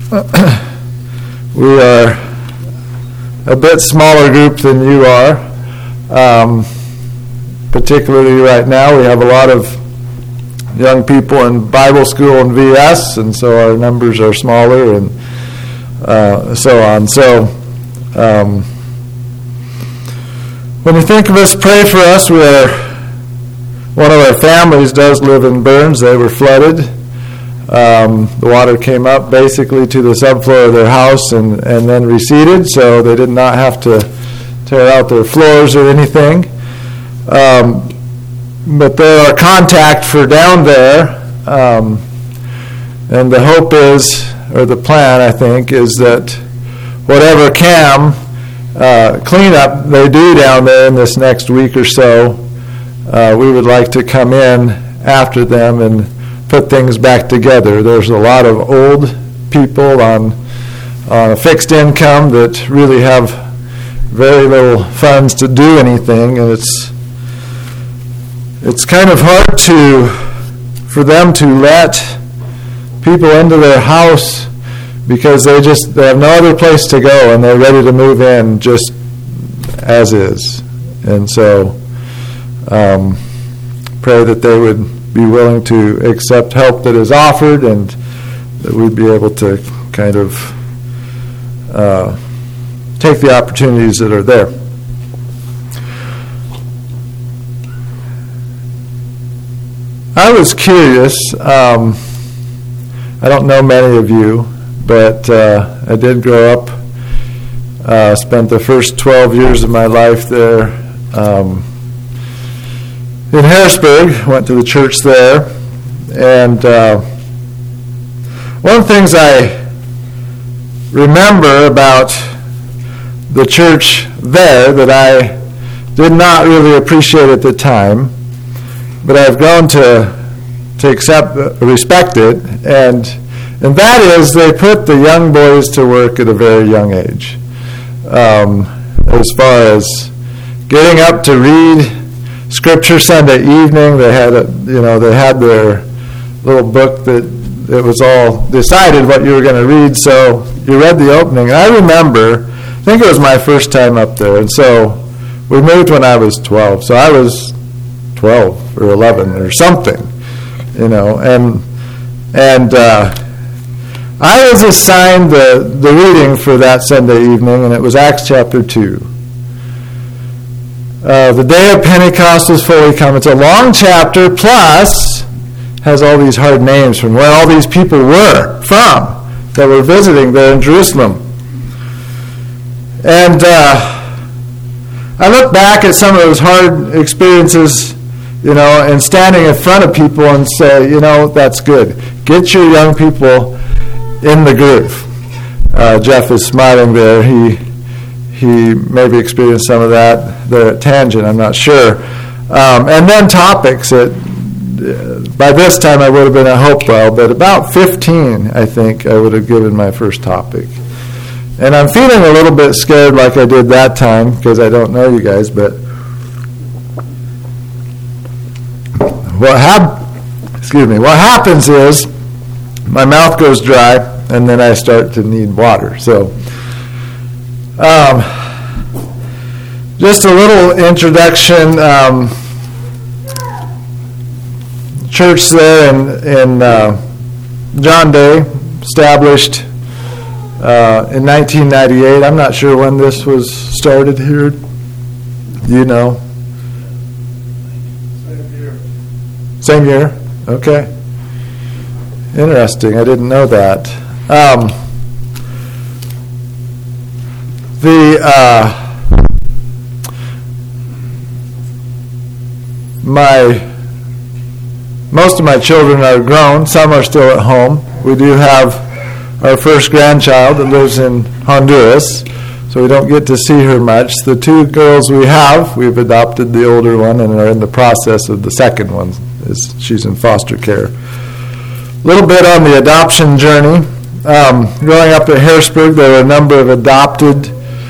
We are a bit smaller group than you are. Particularly right now, we have a lot of young people in Bible school and VS, and so our numbers are smaller and so on. So when you think of us, pray for us. One of our families does live in Burns. They were flooded. The water came up basically to the subfloor of their house and then receded, so they did not have to tear out their floors or anything. But there are contact for down there, and the hope is, or the plan, I think, is that whatever CAM cleanup they do down there in this next week or so, we would like to come in after them and put things back together. There's a lot of old people on a fixed income that really have very little funds to do anything, and it's kind of hard for them to let people into their house because they have no other place to go and they're ready to move in just as is. And so pray that they would be willing to accept help that is offered, and that we'd be able to kind of take the opportunities that are there. I was curious. I don't know many of you, but I did grow up, spent the first 12 years of my life there in Harrisburg. Went to the church there, and one of the things I remember about the church there that I did not really appreciate at the time, but I've grown to respect it, and that is they put the young boys to work at a very young age. As far as getting up to read Scripture Sunday evening, they had their little book that it was all decided what you were going to read. So you read the opening. And I remember, I think it was my first time up there, and so we moved when I was 12. So I was 12 or 11 or something, and I was assigned the reading for that Sunday evening, and it was Acts chapter 2. The day of Pentecost was fully come. It's a long chapter, plus has all these hard names from where all these people were from that were visiting there in Jerusalem. And I look back at some of those hard experiences, and standing in front of people and say, that's good. Get your young people in the groove. Jeff is smiling there. He maybe experienced some of that there at Tangent, I'm not sure. And then topics. By this time I would have been at Hopewell, but about 15, I think, I would have given my first topic. And I'm feeling a little bit scared like I did that time, because I don't know you guys, but what happens is my mouth goes dry, and then I start to need water. So just a little introduction. Church there in John Day, established in 1998. I'm not sure when this was started here. Same year? Okay. Interesting. I didn't know that. Most of my children are grown. Some are still at home. We do have our first grandchild that lives in Honduras, so we don't get to see her much. The two girls we've adopted the older one and are in the process of the second one. She's in foster care. A little bit on the adoption journey. Growing up at Harrisburg, there were a number of adopted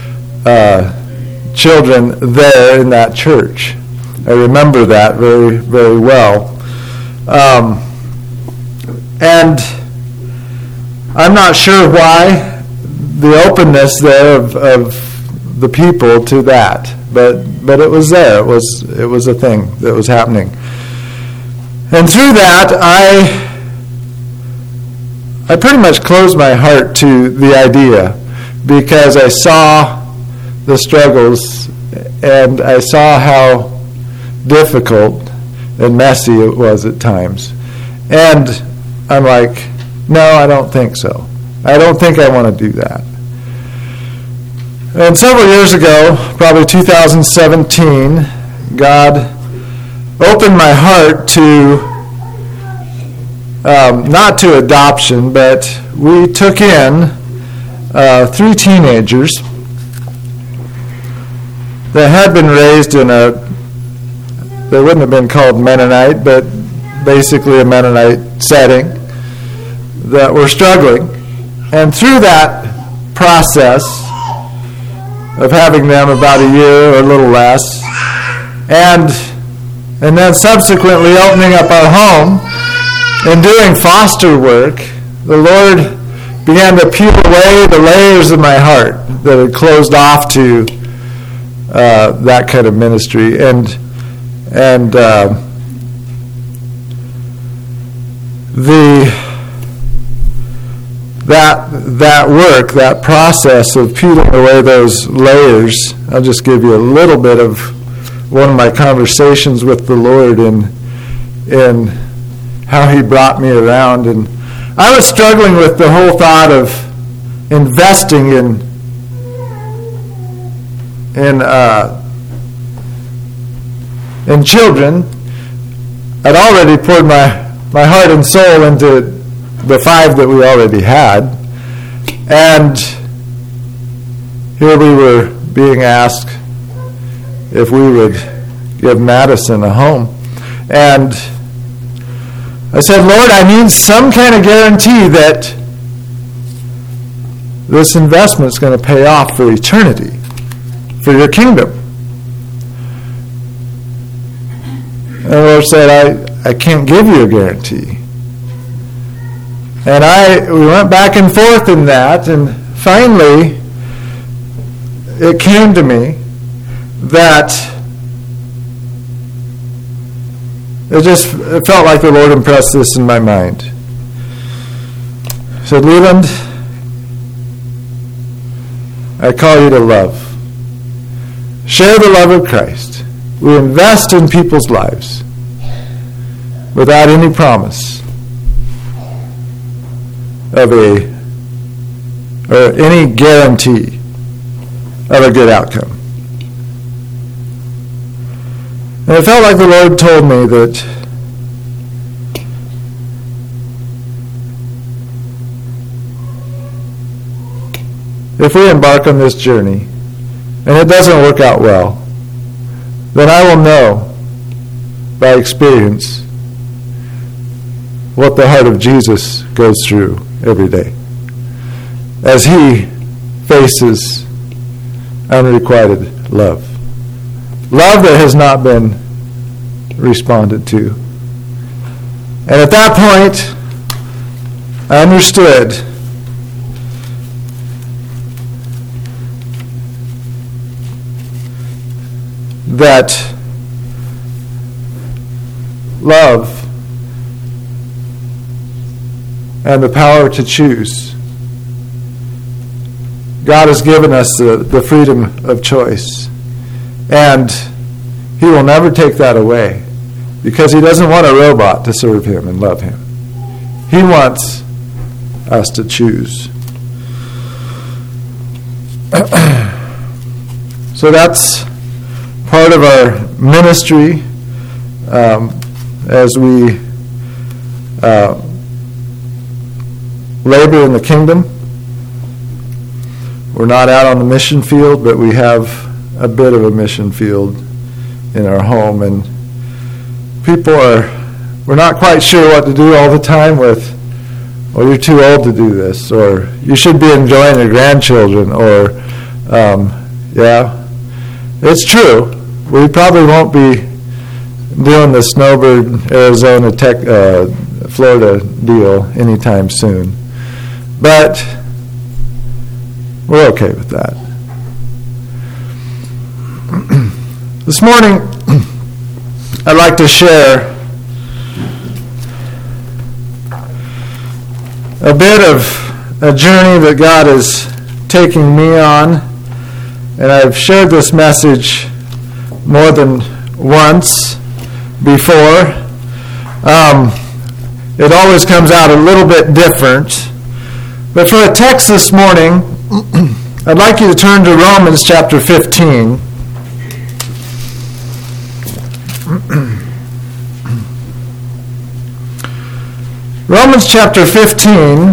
children there in that church. I remember that very, very well. And I'm not sure why the openness there of the people to that, but it was there. It was a thing that was happening. And through that, I pretty much closed my heart to the idea, because I saw the struggles and I saw how difficult and messy it was at times. And I'm like, no, I don't think so. I don't think I want to do that. And several years ago, probably 2017, God opened my heart to, not to adoption, but we took in 3 teenagers that had been raised in they wouldn't have been called Mennonite, but basically a Mennonite setting, that were struggling. And through that process of having them about a year or a little less, and then subsequently opening up our home and doing foster work, the Lord began to peel away the layers of my heart that had closed off to that kind of ministry. And that work, that process of peeling away those layers, I'll just give you a little bit of one of my conversations with the Lord in how He brought me around. And I was struggling with the whole thought of investing in children. I'd already poured my heart and soul into the 5 that we already had, and here we were being asked if we would give Madison a home. And I said, Lord, I need some kind of guarantee that this investment is going to pay off for eternity, for your kingdom. And the Lord said, I can't give you a guarantee. And we went back and forth in that, and finally it came to me that it felt like the Lord impressed this in my mind. He said, Leland, I call you to love. Share the love of Christ. We invest in people's lives without any promise of any guarantee of a good outcome. And it felt like the Lord told me that if we embark on this journey and it doesn't work out well, then I will know by experience what the heart of Jesus goes through every day as He faces unrequited love. Love that has not been responded to. And at that point, I understood that love and the power to choose. God has given us the freedom of choice. And He will never take that away, because He doesn't want a robot to serve Him and love Him. He wants us to choose. So that's part of our ministry as we labor in the kingdom. We're not out on the mission field, but we have a bit of a mission field in our home, and we're not quite sure what to do all the time with, well, you're too old to do this, or you should be enjoying your grandchildren, or it's true. We probably won't be doing the Snowbird, Arizona, Florida deal anytime soon. but we're okay with that. This morning, I'd like to share a bit of a journey that God is taking me on, and I've shared this message more than once before. It always comes out a little bit different. But for a text this morning, I'd like you to turn to Romans chapter 15. Romans chapter 15.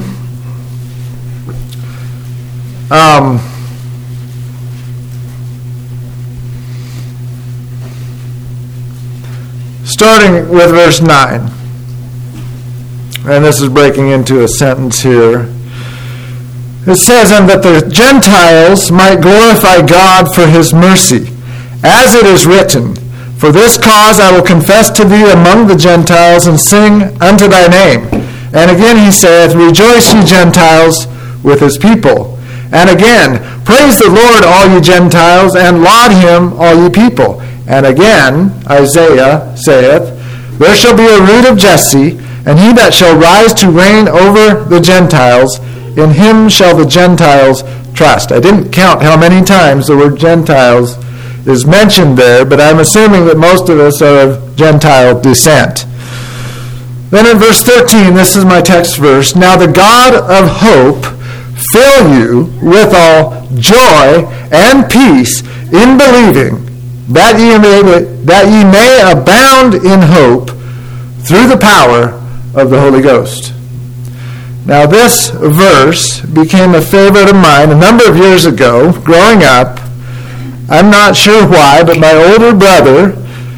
Starting with verse 9. And this is breaking into a sentence here. It says, "And that the Gentiles might glorify God for his mercy, as it is written, For this cause I will confess to thee among the Gentiles, and sing unto thy name. And again he saith, Rejoice, ye Gentiles, with his people. And again, Praise the Lord, all ye Gentiles, and laud him, all ye people. And again, Isaiah saith, There shall be a root of Jesse, and he that shall rise to reign over the Gentiles, in him shall the Gentiles trust." I didn't count how many times the word Gentiles is mentioned there, but I'm assuming that most of us are of Gentile descent. Then in verse 13, this is my text verse, "Now the God of hope fill you with all joy and peace in believing, that ye may abound in hope through the power of the Holy Ghost." Now this verse became a favorite of mine a number of years ago, growing up. I'm not sure why, but my older brother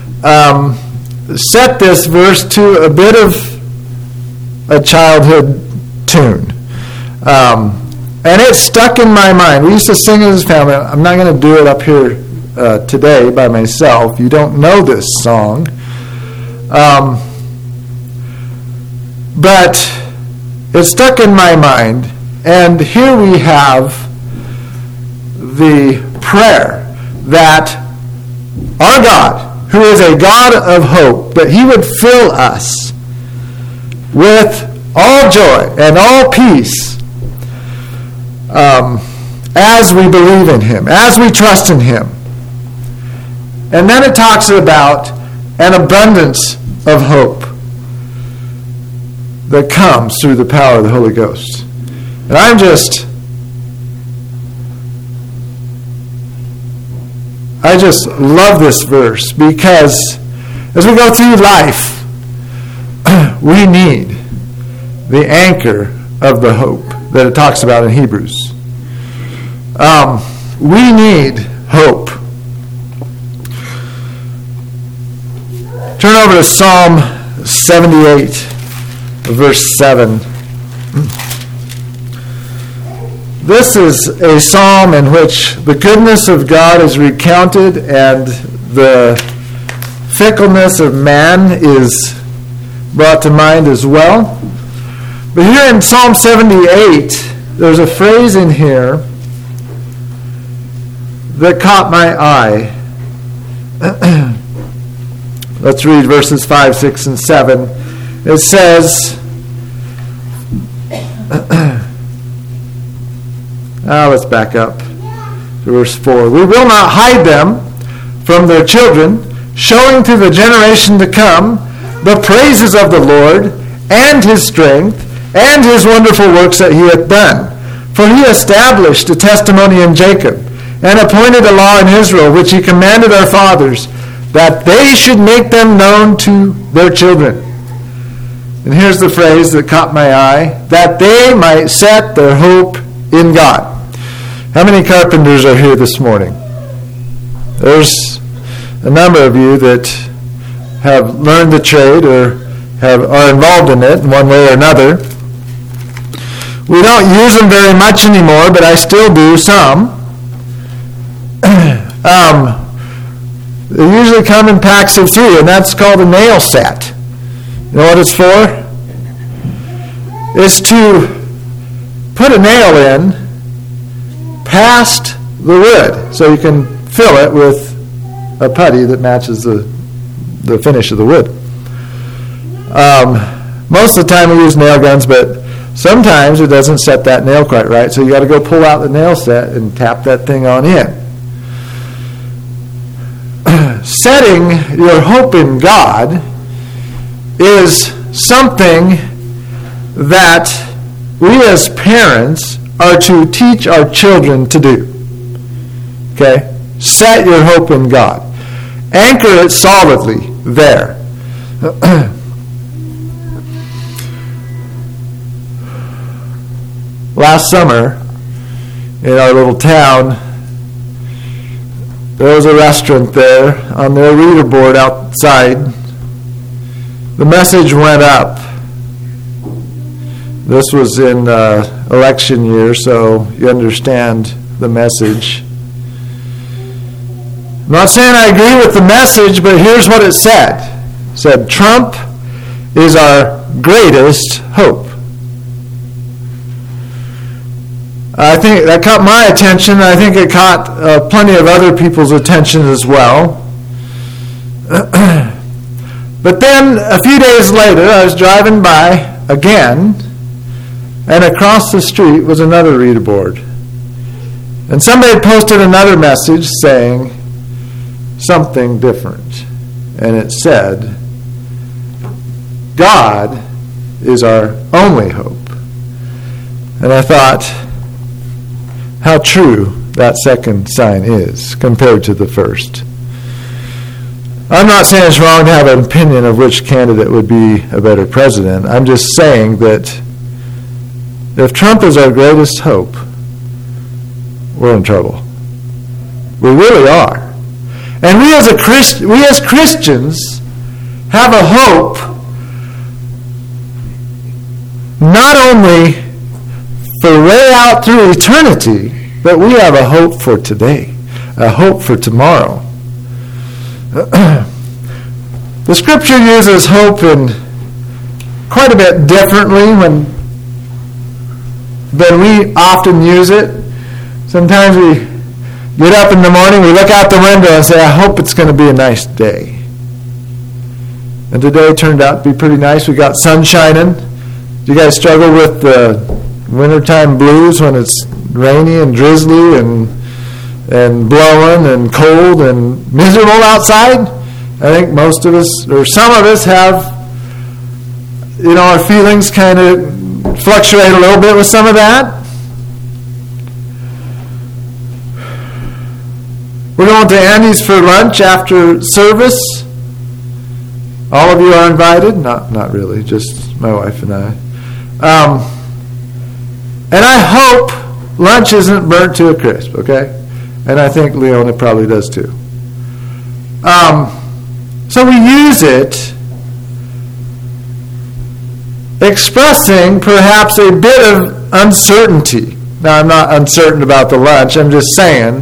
set this verse to a bit of a childhood tune. And it stuck in my mind. We used to sing as a family. I'm not going to do it up here today by myself. You don't know this song. But it stuck in my mind. And here we have the prayer that our God, who is a God of hope, that he would fill us with all joy and all peace as we believe in him, as we trust in him. And then it talks about an abundance of hope that comes through the power of the Holy Ghost. And I just love this verse, because as we go through life, we need the anchor of the hope that it talks about in Hebrews. We need hope. Turn over to Psalm 78, verse 7. This is a psalm in which the goodness of God is recounted and the fickleness of man is brought to mind as well. But here in Psalm 78, there's a phrase in here that caught my eye. Let's read verses 5, 6, and 7. It says, let's back up to verse 4. "We will not hide them from their children, showing to the generation to come the praises of the Lord and his strength and his wonderful works that he hath done. For he established a testimony in Jacob and appointed a law in Israel, which he commanded our fathers, that they should make them known to their children." And here's the phrase that caught my eye, "that they might set their hope in God." How many carpenters are here this morning? There's a number of you that have learned the trade or are involved in it in one way or another. We don't use them very much anymore, but I still do some. They usually come in packs of 3, and that's called a nail set. You know what it's for? It's to put a nail in past the wood so you can fill it with a putty that matches the finish of the wood. Most of the time we use nail guns, but sometimes it doesn't set that nail quite right, so you got to go pull out the nail set and tap that thing on in. Setting your hope in God is something that we as parents are to teach our children to do. Okay? Set your hope in God. Anchor it solidly there. Last summer, in our little town, there was a restaurant there. On their reader board outside, the message went up. This was in election year, so you understand the message. I'm not saying I agree with the message, but here's what it said. It said, Trump is our greatest hope. I think that caught my attention. I think it caught plenty of other people's attention as well. But then a few days later, I was driving by again, and across the street was another reader board. And somebody had posted another message saying something different. And it said, God is our only hope. And I thought, how true that second sign is compared to the first. I'm not saying it's wrong to have an opinion of which candidate would be a better president. I'm just saying that if Trump is our greatest hope, we're in trouble. We really are. And we as Christians have a hope not only for way out through eternity, but we have a hope for today, a hope for tomorrow. The Scripture uses hope in quite a bit differently than we often use it. Sometimes we get up in the morning, we look out the window and say, I hope it's going to be a nice day. And today turned out to be pretty nice. We got sun shining. Do you guys struggle with the wintertime blues when it's rainy and drizzly and blowing and cold and miserable outside? I think most of us, or some of us, have, our feelings kind of fluctuate a little bit with some of that. We're going to Andy's for lunch after service. All of you are invited. Not really, just my wife and I. And I hope lunch isn't burnt to a crisp, okay? And I think Leona probably does too. So we use it expressing perhaps a bit of uncertainty. Now, I'm not uncertain about the lunch. I'm just saying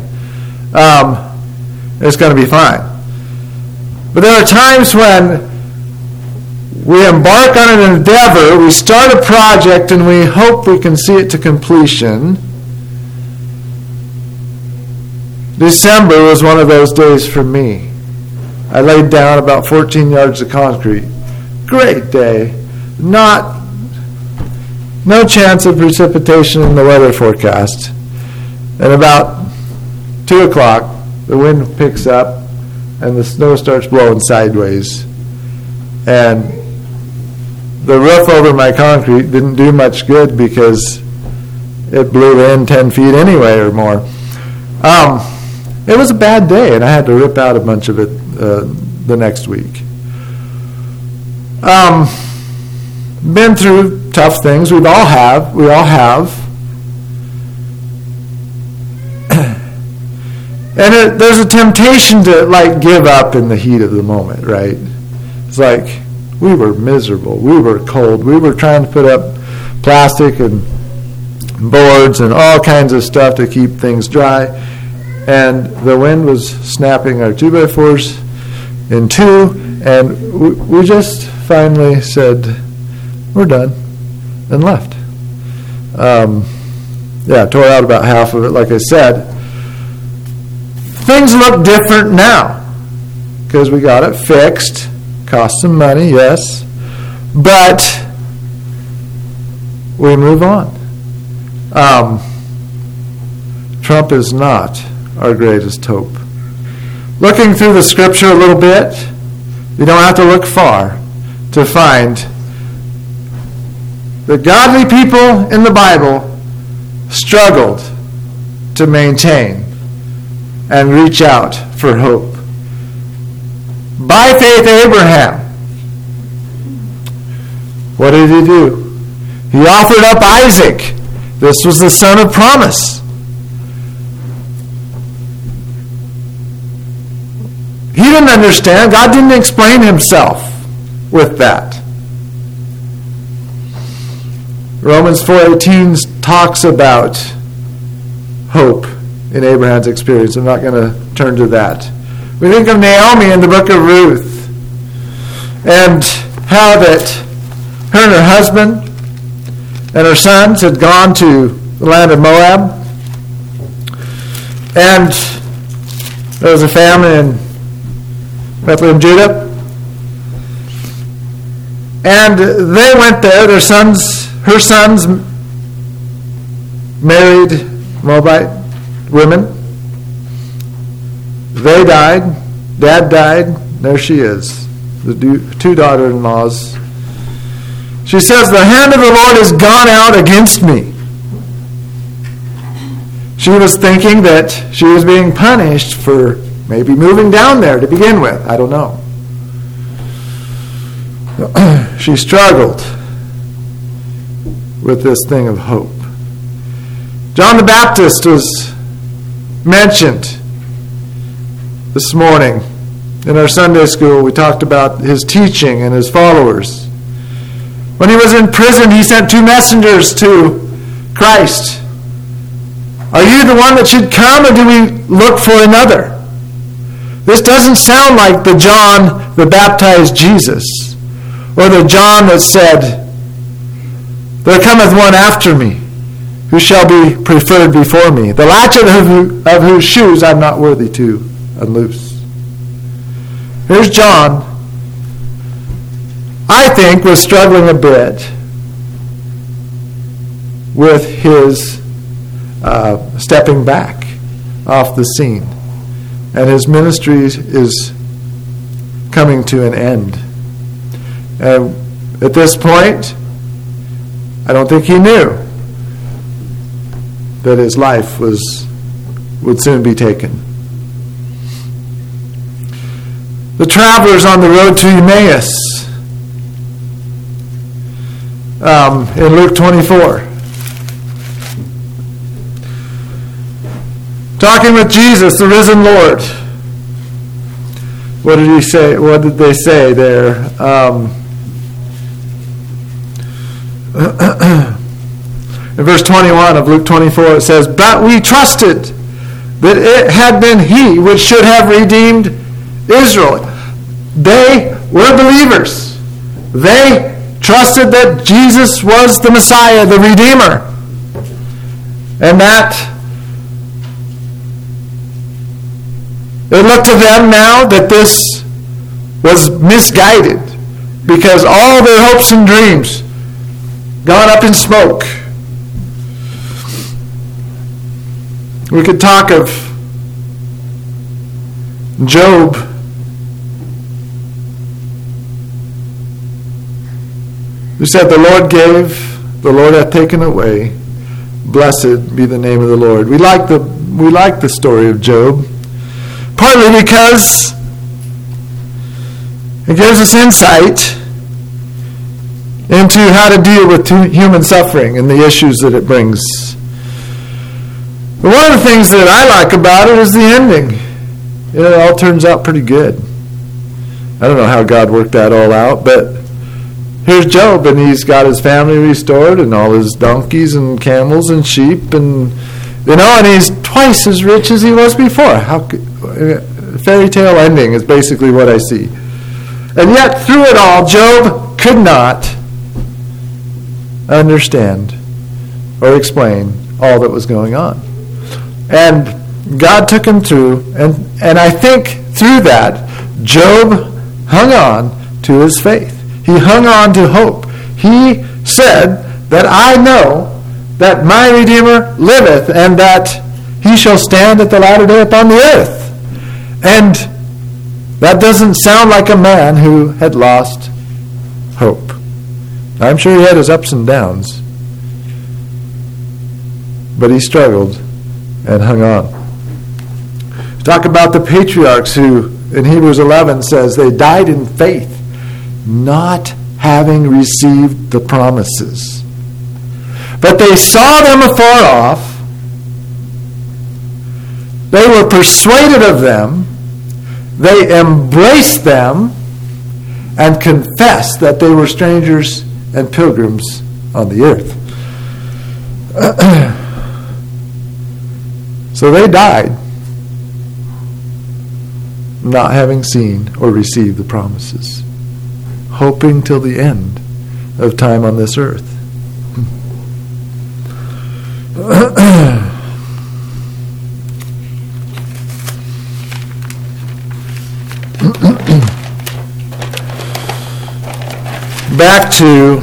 it's going to be fine. But there are times when we embark on an endeavor, we start a project, and we hope we can see it to completion. December was one of those days for me. I laid down about 14 yards of concrete. Great day. No chance of precipitation in the weather forecast. And about 2 o'clock, the wind picks up and the snow starts blowing sideways. And the roof over my concrete didn't do much good because it blew in 10 feet anyway or more. It was a bad day, and I had to rip out a bunch of it the next week. Been through tough things. We all have. And there's a temptation to give up in the heat of the moment, right? It's like we were miserable. We were cold. We were trying to put up plastic and boards and all kinds of stuff to keep things dry. And the wind was snapping our 2x4s in two, and we just finally said, we're done, and left. tore out about half of it, like I said. Things look different now because we got it fixed. Cost some money, yes. But we move on. Trump is not our greatest hope. Looking through the scripture a little bit, you don't have to look far to find the godly people in the Bible struggled to maintain and reach out for hope. By faith, Abraham, what did he do? He offered up Isaac. This was the son of promise. He didn't understand. God didn't explain himself with that. Romans 4:18 talks about hope in Abraham's experience. I'm not going to turn to that. We think of Naomi in the book of Ruth and how that her and her husband and her sons had gone to the land of Moab. And there was a famine in Bethlehem, Judah. And they went there. Her sons married Moabite women. They died. Dad died. There she is. The two daughter-in-laws. She says, the hand of the Lord has gone out against me. She was thinking that she was being punished for maybe moving down there to begin with. I don't know. She struggled with this thing of hope. John the Baptist was mentioned this morning in our Sunday school. We talked about his teaching and his followers. When he was in prison, he sent 2 messengers to Christ. Are you the one that should come, or do we look for another? This doesn't sound like the John that baptized Jesus, or the John that said, there cometh one after me, who shall be preferred before me, the latchet of whose shoes I'm not worthy to unloose. Here's John, I think, was struggling a bit with his stepping back off the scene. And his ministry is coming to an end. And at this point, I don't think he knew that his life would soon be taken. The travelers on the road to Emmaus in Luke 24. Talking with Jesus, the risen Lord. What did he say? What did they say there? In verse 21 of Luke 24, it says, but we trusted that it had been he which should have redeemed Israel. They were believers. They trusted that Jesus was the Messiah, the Redeemer. And that it looked to them now that this was misguided because all their hopes and dreams gone up in smoke. We could talk of Job. Who said, the Lord gave, the Lord hath taken away. Blessed be the name of the Lord. We like the story of Job. Partly because it gives us insight into how to deal with human suffering and the issues that it brings. But one of the things that I like about it is the ending. It all turns out pretty good. I don't know how God worked that all out, but here's Job, and he's got his family restored and all his donkeys and camels and sheep, and and he's twice as rich as he was before. Fairy tale ending is basically what I see. And yet, through it all, Job could not understand or explain all that was going on. And God took him through, and I think through that, Job hung on to his faith. He hung on to hope. He said that I know that my Redeemer liveth, and that he shall stand at the latter day upon the earth. And that doesn't sound like a man who had lost hope. I'm sure he had his ups and downs, but he struggled and hung on. Talk about the patriarchs who, in Hebrews 11, says they died in faith, not having received the promises. But they saw them afar off. They were persuaded of them. They embraced them and confessed that they were strangers and pilgrims on the earth. So they died, not having seen or received the promises, hoping till the end of time on this earth. Back to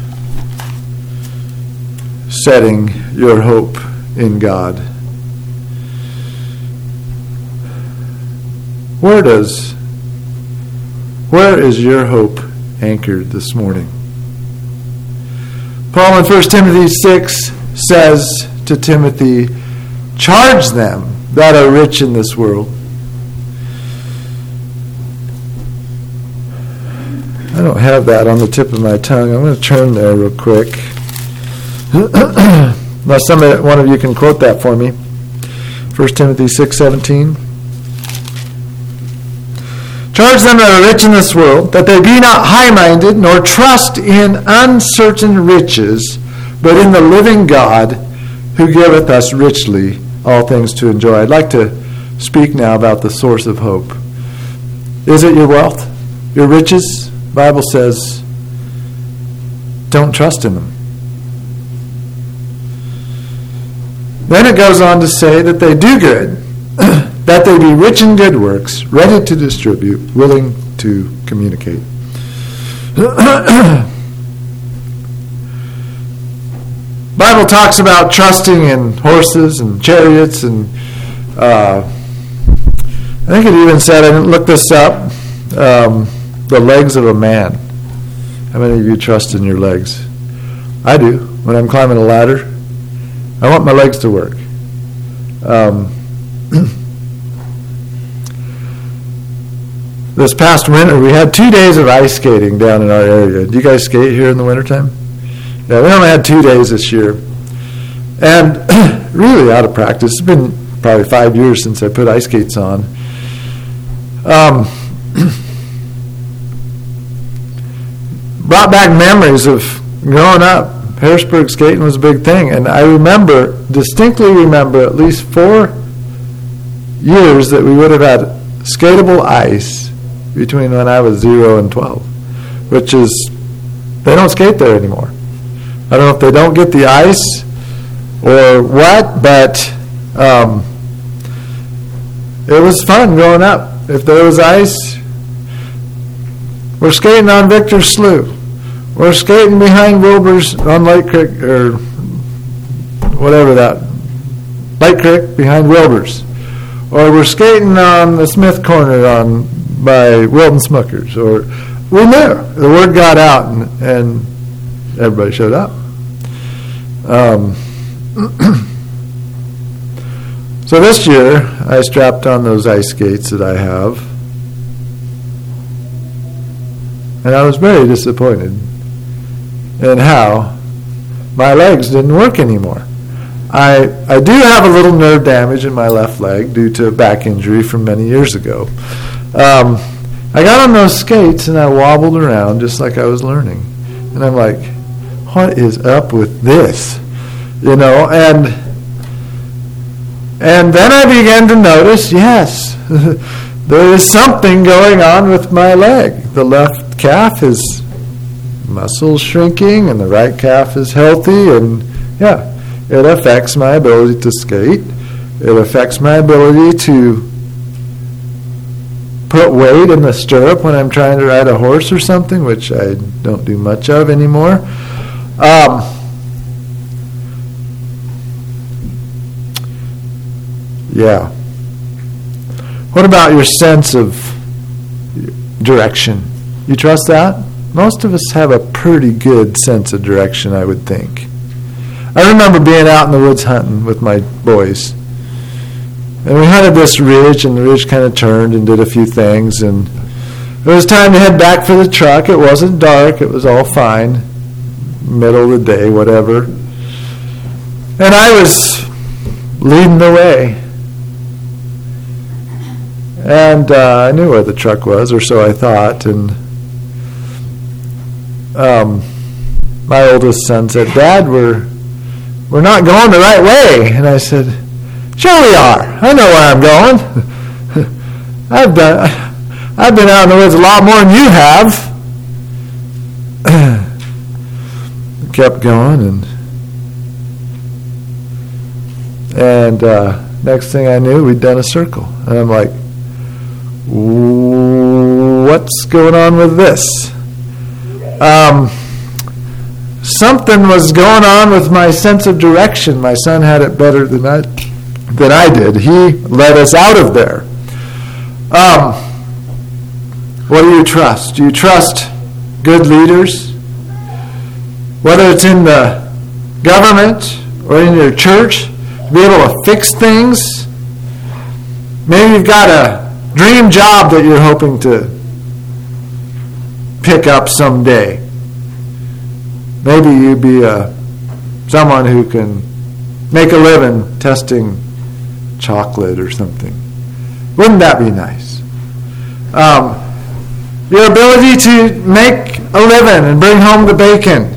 setting your hope in God. Where is your hope anchored this morning? Paul in 1 Timothy 6 says to Timothy, charge them that are rich in this world. I don't have that on the tip of my tongue. I'm going to turn there real quick. Unless one of you can quote that for me. 1 Timothy 6:17. Charge them that are rich in this world, that they be not high-minded, nor trust in uncertain riches, but in the living God, who giveth us richly all things to enjoy. I'd like to speak now about the source of hope. Is it your wealth? Your riches? The Bible says, don't trust in them. Then it goes on to say that they do good, that they be rich in good works, ready to distribute, willing to communicate. Bible talks about trusting in horses and chariots, and I think it even said, I didn't look this up, the legs of a man. How many of you trust in your legs? I do. When I'm climbing a ladder, I want my legs to work. This past winter, we had 2 days of ice skating down in our area. Do you guys skate here in the wintertime? Yeah, we only had 2 days this year. And really out of practice. It's been probably 5 years since I put ice skates on. Brought back memories of growing up. Harrisburg skating was a big thing. And I distinctly remember at least 4 years that we would have had skatable ice between when I was 0 and 12, which is, they don't skate there anymore. I don't know if they don't get the ice or what, but it was fun growing up. If there was ice, we're skating on Victor Slough. We're skating behind Wilbur's on Light Creek, or whatever that, Light Creek behind Wilbur's. Or we're skating on the Smith Corner by Wilton Smuckers. Or we're there. The word got out, and everybody showed up. So this year, I strapped on those ice skates that I have, and I was very disappointed in how my legs didn't work anymore. I do have a little nerve damage in my left leg due to a back injury from many years ago. I got on those skates and I wobbled around just like I was learning. And I'm like, what is up with this? You know, and then I began to notice, yes, there is something going on with my leg. The left calf is muscles shrinking and the right calf is healthy, and yeah, It affects my ability to skate. It affects my ability to put weight in the stirrup when I'm trying to ride a horse or something, which I don't do much of anymore. Yeah. What about your sense of direction? You trust that? Most of us have a pretty good sense of direction, I would think. I remember being out in the woods hunting with my boys. And we hunted this ridge, and the ridge kind of turned and did a few things. And it was time to head back for the truck. It wasn't dark. It was all fine. Middle of the day, whatever. And I was leading the way. And I knew where the truck was, or so I thought. And my oldest son said, "Dad, we're not going the right way." And I said, "Sure we are. I know where I'm going. I've been out in the woods a lot more than you have." Kept going, and next thing I knew, we'd done a circle. And I'm like, "What's going on with this?" Something was going on with my sense of direction. My son had it better than I did. He led us out of there. What do you trust? Do you trust good leaders? Whether it's in the government or in your church, to be able to fix things. Maybe you've got a dream job that you're hoping to pick up someday. Maybe you be someone who can make a living testing chocolate or something. Wouldn't that be nice? Your ability to make a living and bring home the bacon.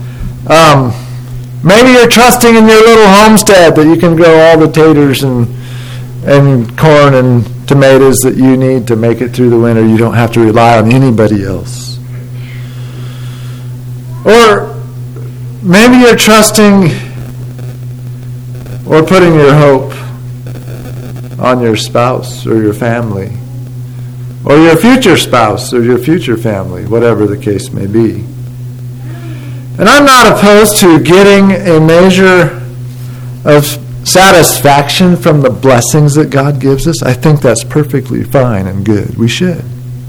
Maybe you're trusting in your little homestead that you can grow all the taters and corn and tomatoes that you need to make it through the winter. You don't have to rely on anybody else. Or maybe you're trusting or putting your hope on your spouse or your family, or your future spouse or your future family, whatever the case may be. And I'm not opposed to getting a measure of satisfaction from the blessings that God gives us. I think that's perfectly fine and good. We should.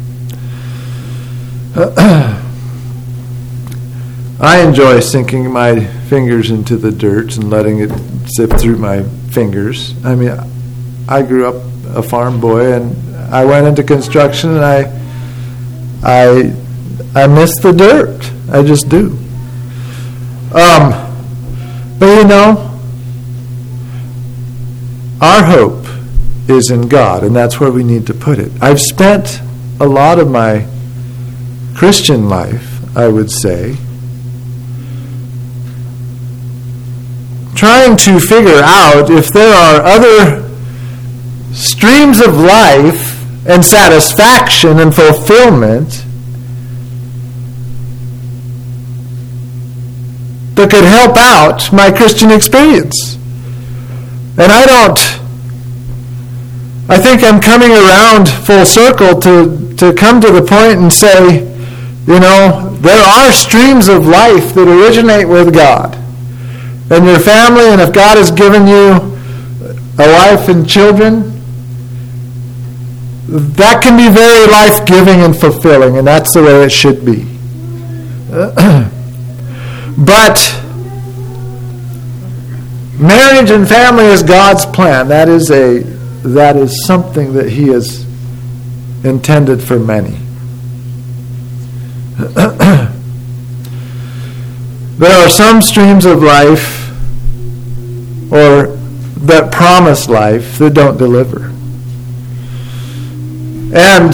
I enjoy sinking my fingers into the dirt and letting it zip through my fingers. I mean, I grew up a farm boy, and I went into construction, and I miss the dirt. I just do. But you know, our hope is in God, and that's where we need to put it. I've spent a lot of my Christian life, I would say, trying to figure out if there are other streams of life and satisfaction and fulfillment that could help out my Christian experience. And I think I'm coming around full circle to come to the point and say, you know, there are streams of life that originate with God. And your family, and if God has given you a wife and children, that can be very life-giving and fulfilling, and that's the way it should be. But marriage and family is God's plan. That is something that He has intended for many. There are some streams of life, or that promise life, that don't deliver. And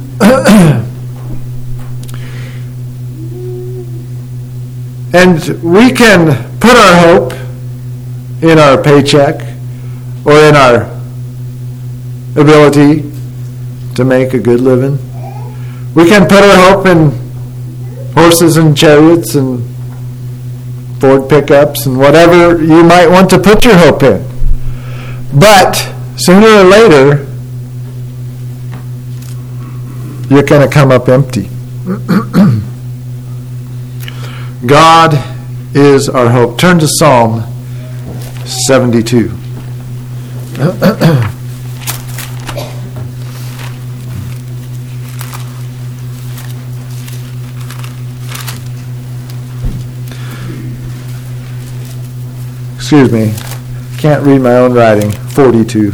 we can put our hope in our paycheck or in our ability to make a good living. We can put our hope in horses and chariots and Ford pickups, and whatever you might want to put your hope in. But sooner or later, you're going to come up empty. God is our hope. Turn to Psalm 72. Excuse me, can't read my own writing. 42.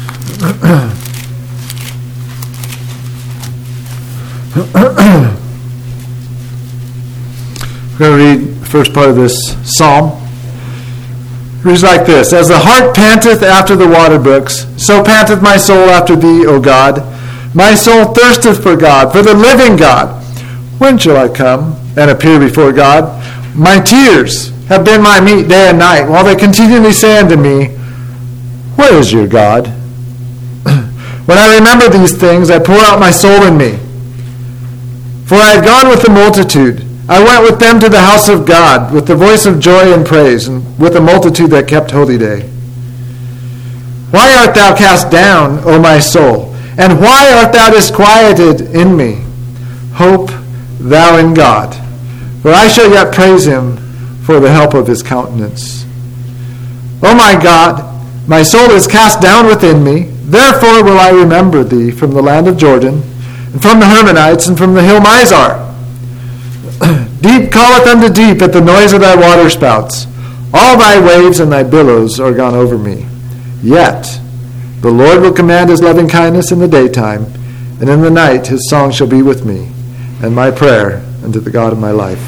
We're going to read the first part of this psalm. It reads like this: As the hart panteth after the water brooks, so panteth my soul after thee, O God. My soul thirsteth for God, for the living God. When shall I come and appear before God? My tears have been my meat day and night, while they continually say unto me, Where is your God? When I remember these things, I pour out my soul in me. For I had gone with the multitude. I went with them to the house of God, with the voice of joy and praise, and with a multitude that kept holy day. Why art thou cast down, O my soul? And why art thou disquieted in me? Hope thou in God, for I shall yet praise him for the help of his countenance. O my God, my soul is cast down within me. Therefore will I remember thee from the land of Jordan, and from the Hermonites, and from the hill Mizar. Deep calleth unto deep at the noise of thy waterspouts. All thy waves and thy billows are gone over me. Yet the Lord will command his loving kindness in the daytime, and in the night his song shall be with me, and my prayer unto the God of my life.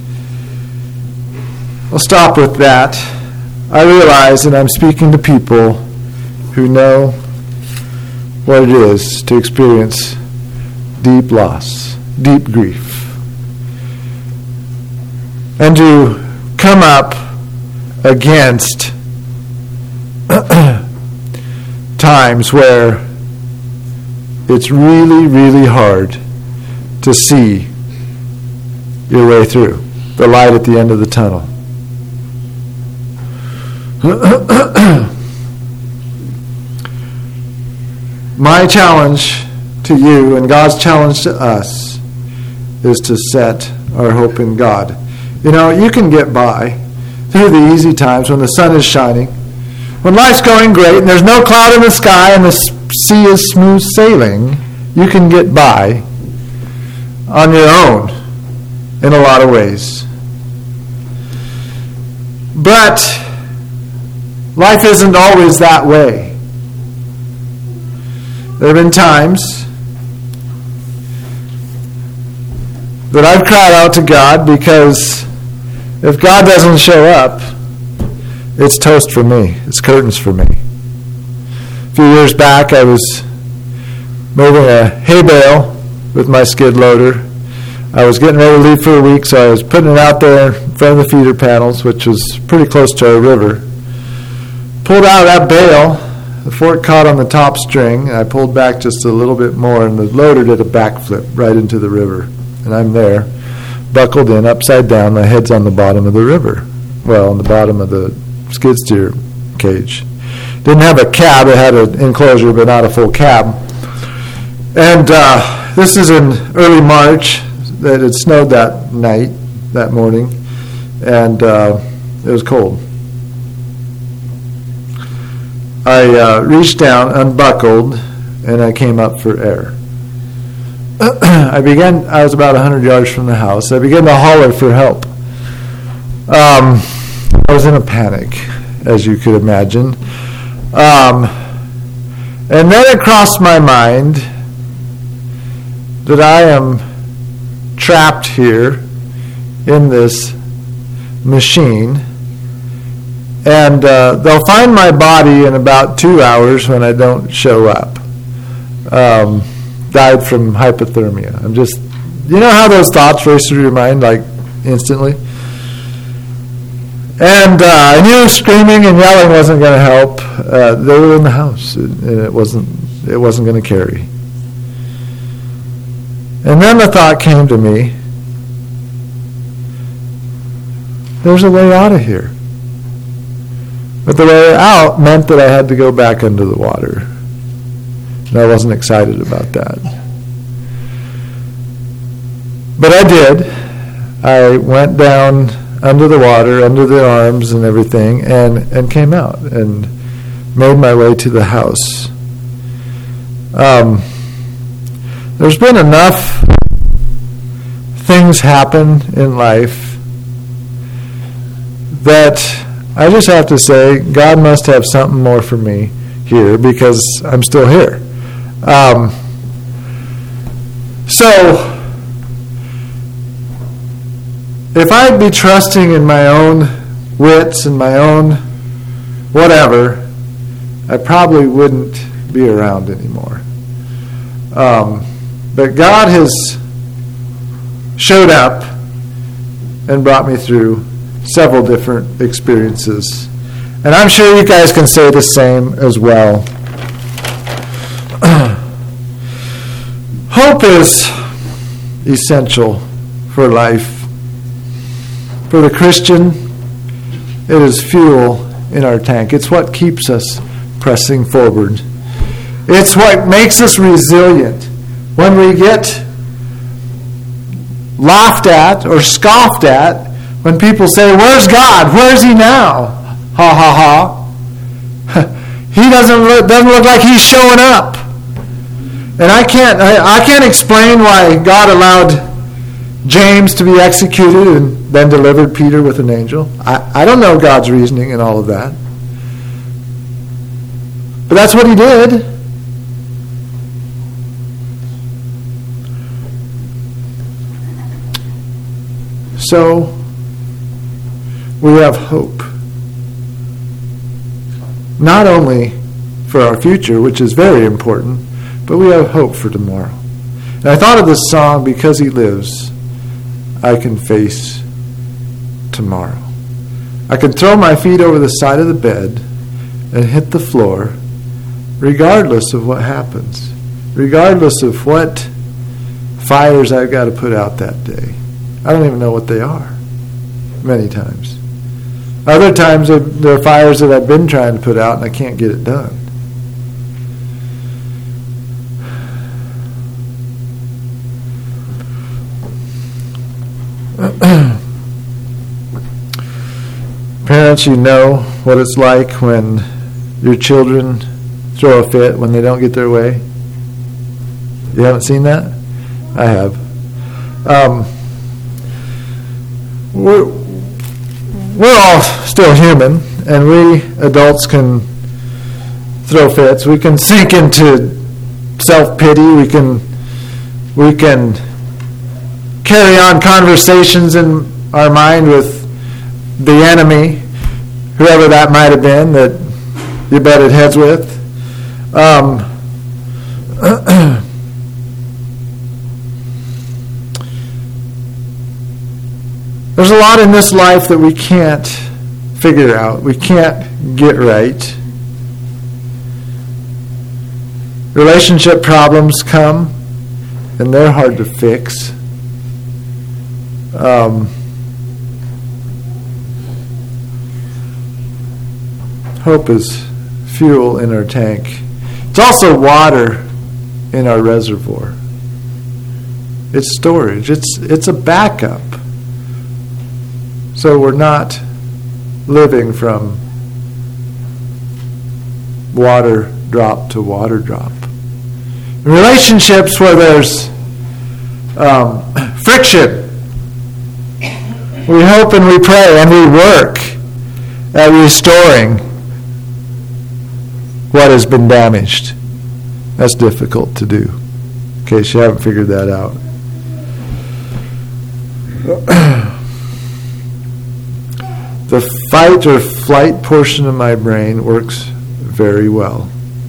I'll stop with that. I realize that I'm speaking to people who know what it is to experience deep loss, deep grief, and to come up against times where it's really, really hard to see your way through, the light at the end of the tunnel. My challenge to you and God's challenge to us is to set our hope in God. You know, you can get by through the easy times when the sun is shining, when life's going great and there's no cloud in the sky and the sea is smooth sailing. You can get by on your own in a lot of ways. But life isn't always that way. There have been times that I've cried out to God because if God doesn't show up, it's toast for me. It's curtains for me. A few years back, I was moving a hay bale with my skid loader. I was getting ready to leave for a week, so I was putting it out there in front of the feeder panels, which was pretty close to our river. Pulled out of that bale, the fork caught on the top string, and I pulled back just a little bit more, and the loader did a backflip right into the river. And I'm there, buckled in, upside down, my head's on the bottom of the river. Well, on the bottom of the skid steer cage. Didn't have a cab, it had an enclosure, but not a full cab. And this is in early March. That it snowed that night, that morning, and it was cold. I reached down, unbuckled, and I came up for air. I was about 100 yards from the house. I began to holler for help. I was in a panic, as you could imagine. And then it crossed my mind that I am trapped here in this machine, and they'll find my body in about 2 hours when I don't show up. Died from hypothermia. I'm just, you know how those thoughts race through your mind like instantly? And I knew screaming and yelling wasn't going to help. They were in the house, and it wasn't going to carry. And then the thought came to me, there's a way out of here. But the way out meant that I had to go back under the water. And I wasn't excited about that. But I did. I went down under the water, under the arms and everything, and came out and made my way to the house. There's been enough things happen in life that I just have to say God must have something more for me here because I'm still here. So if I'd be trusting in my own wits and my own whatever, I probably wouldn't be around anymore. But God has showed up and brought me through several different experiences. And I'm sure you guys can say the same as well. Hope is essential for life. For the Christian, it is fuel in our tank. It's what keeps us pressing forward. It's what makes us resilient. When we get laughed at or scoffed at, when people say, "Where's God? Where's He now?" Ha ha ha. He doesn't look like He's showing up. And I can't explain why God allowed James to be executed and then delivered Peter with an angel. I don't know God's reasoning in all of that. But that's what He did. So, we have hope. Not only for our future, which is very important, but we have hope for tomorrow. And I thought of this song, "Because He Lives, I Can Face Tomorrow." I can throw my feet over the side of the bed and hit the floor regardless of what happens, regardless of what fires I've got to put out that day. I don't even know what they are many times. Other times there are fires that I've been trying to put out and I can't get it done. Parents, you know what it's like when your children throw a fit when they don't get their way. You haven't seen that? I have. We're all still human, and we adults can throw fits. We can sink into self-pity. We can carry on conversations in our mind with the enemy, whoever that might have been that you butted heads with. There's a lot in this life that we can't figure out. We can't get right. Relationship problems come, and they're hard to fix. Hope is fuel in our tank. It's also water in our reservoir. It's storage. It's a backup. So we're not living from water drop to water drop. In relationships where there's friction, we hope and we pray and we work at restoring what has been damaged. That's difficult to do, in case you haven't figured that out. The fight or flight portion of my brain works very well.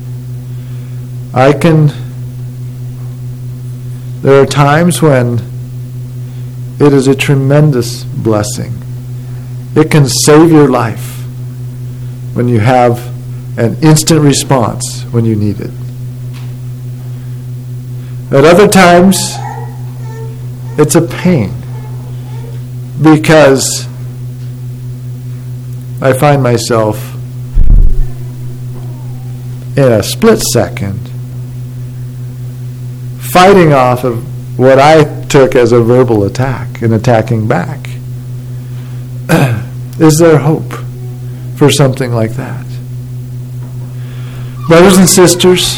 There are times when it is a tremendous blessing. It can save your life when you have an instant response when you need it. At other times, it's a pain because I find myself in a split second fighting off of what I took as a verbal attack and attacking back. Is there hope for something like that? Brothers and sisters,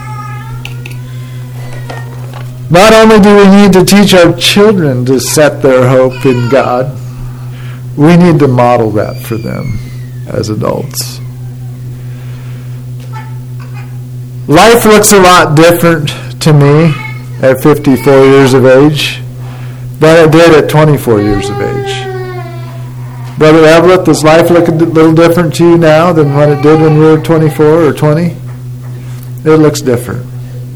not only do we need to teach our children to set their hope in God, we need to model that for them as adults. Life looks a lot different to me at 54 years of age than it did at 24 years of age. Brother Everett, does life look a little different to you now than when it did when you were 24 or 20? It looks different.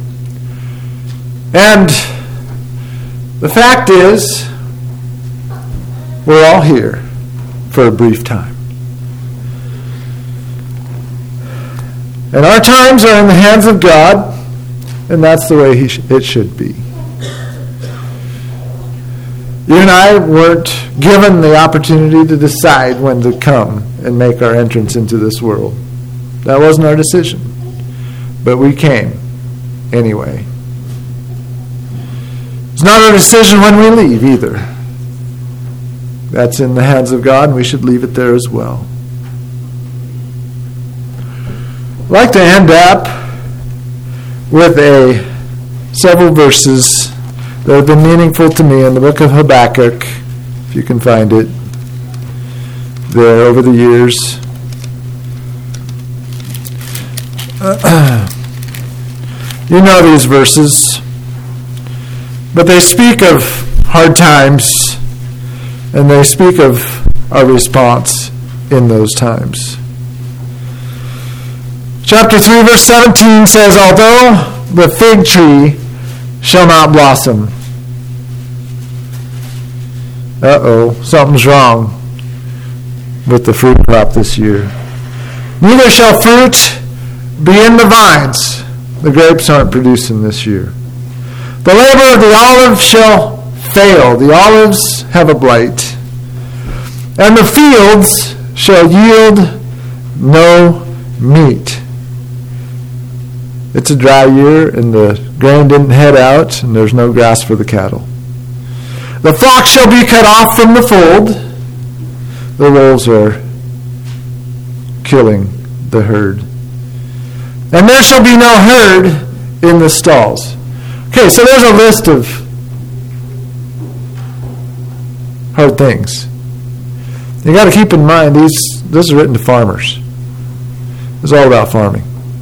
And the fact is, we're all here for a brief time. And our times are in the hands of God, and that's the way it should be. You and I weren't given the opportunity to decide when to come and make our entrance into this world. That wasn't our decision. But we came anyway. It's not our decision when we leave either. That's in the hands of God, and we should leave it there as well. I'd like to end up with several verses that have been meaningful to me in the book of Habakkuk, if you can find it there over the years. You know these verses, but they speak of hard times, and they speak of our response in those times. Chapter 3, verse 17 says, although the fig tree shall not blossom. Something's wrong with the fruit crop this year. Neither shall fruit be in the vines. The grapes aren't producing this year. The labor of the olive shall fail. The olives have a blight. And the fields shall yield no meat. It's a dry year, and the grain didn't head out, and there's no grass for the cattle. The flock shall be cut off from the fold. The wolves are killing the herd. And there shall be no herd in the stalls. Okay, so there's a list of hard things. You got to keep in mind, this is written to farmers. It's all about farming.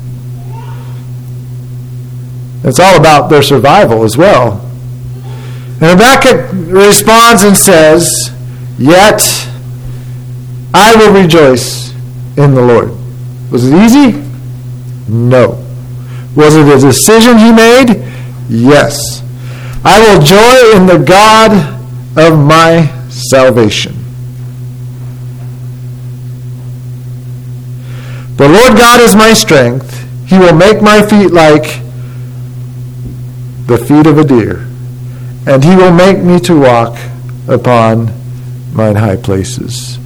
It's all about their survival as well. And Habakkuk responds and says, yet I will rejoice in the Lord. Was it easy? No. Was it a decision he made? Yes. I will joy in the God of my salvation. The Lord God is my strength. He will make my feet like the feet of a deer, and he will make me to walk upon mine high places.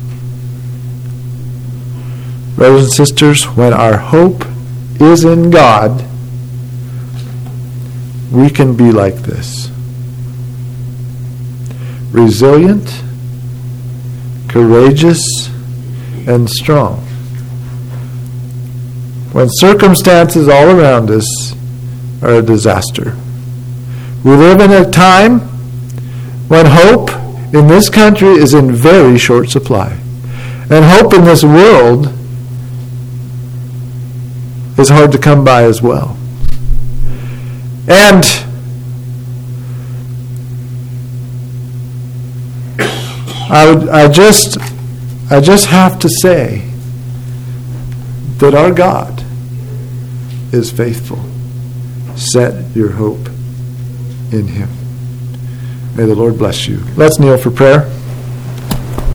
Brothers and sisters, when our hope is in God, we can be like this. Resilient, courageous, and strong. When circumstances all around us are a disaster. We live in a time when hope in this country is in very short supply. And hope in this world is hard to come by as well. And I just have to say that our God is faithful. Set your hope in him. May the Lord bless you. Let's kneel for prayer.